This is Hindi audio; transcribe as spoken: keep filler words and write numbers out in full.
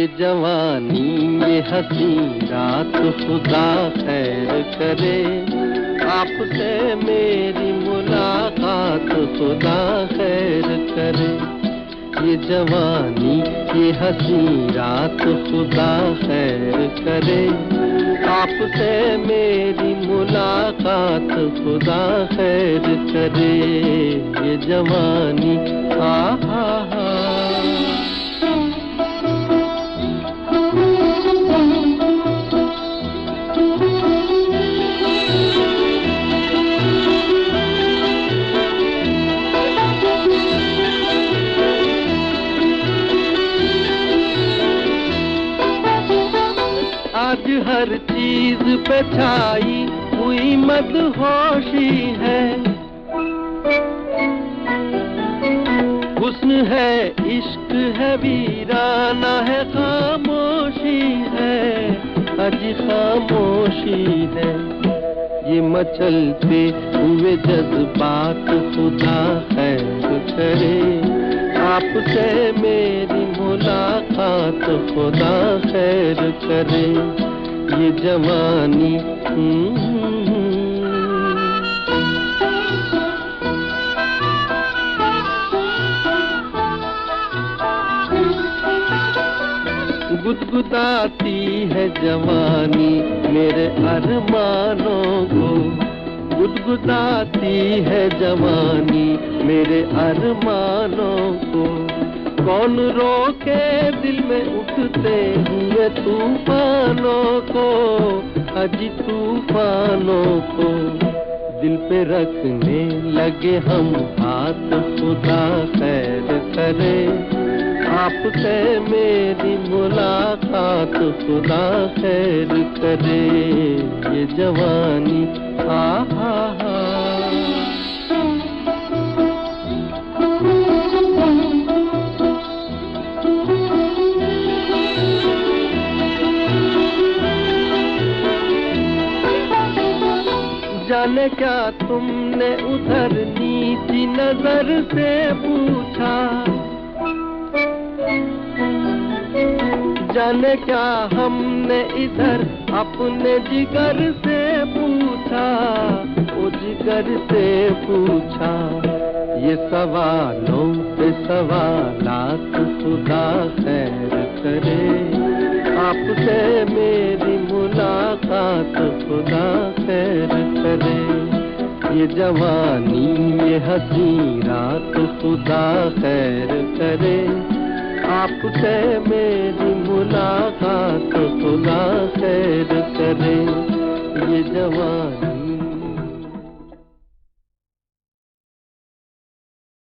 ये जवानी ये हसी रात खुदा खैर करे, आपसे मेरी मुलाकात खुदा खैर करे। ये जवानी ये हसी रात खुदा खैर करे, आपसे मेरी मुलाकात खुदा खैर करे। ये जवानी हा हा हा। आज हर चीज पे छाई हुई मदहोशी है, हुस्न है इश्क है वीराना है खामोशी है, अजी खामोशी है। ये मचलते हुए जज्बात खुदा खैर करे, आपसे मेरी मुलाकात खुदा खैर करे। ये जवानी गुदगुदाती है जवानी मेरे अरमानों को, गुदगुदाती है जवानी मेरे अरमानों को। कौन रोके दिल में उठते हुए तूफानों को, अजी तूफानों को। दिल पे रखने लगे हम हाथ खुदा खैर करे, आपसे मेरी मुलाकात खुदा खैर करे। ये जवानी हा हा हा। जाने क्या तुमने उधर नीची नजर से पूछा, जाने क्या हमने इधर अपने जिगर से पूछा, ओ जिगर से पूछा। ये सवालों पे सवालात खुदा खैर करे, आपसे मेरी मुलाकात खुदा खैर करे। ये जवानी ये हसी रात खुदा खैर करे, आपसे मेरी मुलाकात खुदा खैर करे। ये जवानी